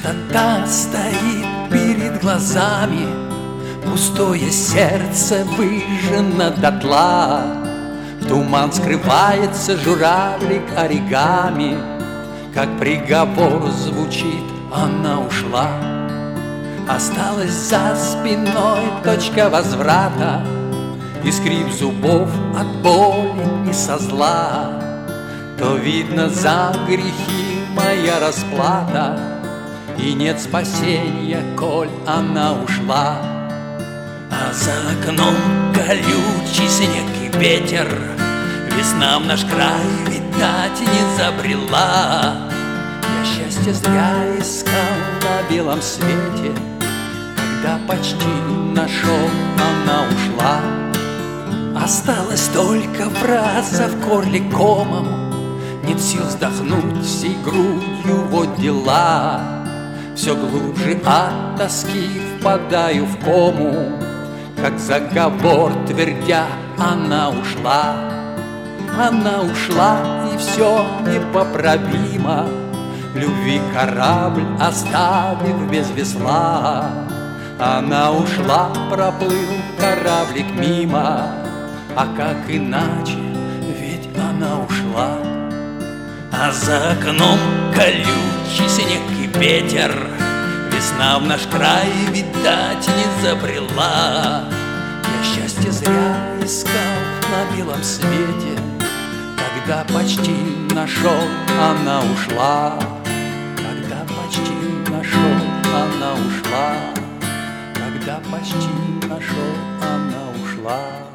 Пустота стоит перед глазами, пустое сердце выжжено дотла. Туман скрывается, журавлик оригами, как приговор звучит, она ушла. Осталась за спиной точка возврата и скрип зубов от боли и со зла. То видно за грехи моя расплата, и нет спасения, коль она ушла. А за окном колючий снег и ветер, весна в наш край, видать, не забрела. Я счастье зря искал на белом свете, когда почти нашел, она ушла. Осталась только фраза в горле комом, нет сил вздохнуть всей грудью, вот дела. Все глубже от тоски впадаю в кому, как заговор твердя, она ушла. Она ушла, и все непоправимо, любви корабль оставив без весла. Она ушла, проплыл кораблик мимо, а как иначе, ведь она ушла. А за окном колючий снег и ветер, весна в наш край, видать, не забрела. Я счастье зря искал на белом свете, когда почти нашел, она ушла. Когда почти нашел, она ушла. Когда почти нашел, она ушла.